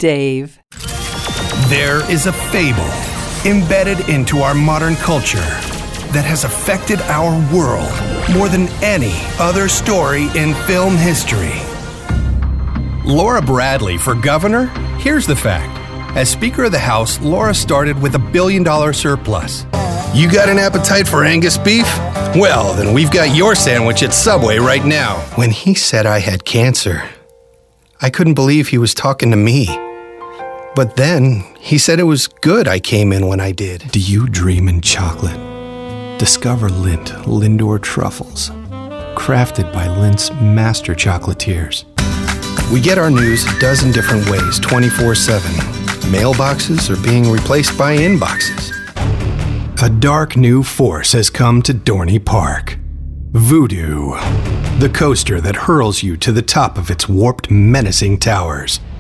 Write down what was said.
Dave. There is a fable embedded into our modern culture that has affected our world more than any other story in film history. Laura Bradley for governor? Here's the fact. As Speaker of the House, Laura started with $1 billion surplus. You got an appetite for Angus beef? Well, then we've got your sandwich at Subway right now. When he said I had cancer, I couldn't believe he was talking to me. But then, he said it was good I came in when I did. Do you dream in chocolate? Discover Lindt Lindor Truffles, crafted by Lindt's master chocolatiers. We get our news a dozen different ways, 24/7. Mailboxes are being replaced by inboxes. A dark new force has come to Dorney Park. Voodoo, the coaster that hurls you to the top of its warped, menacing towers.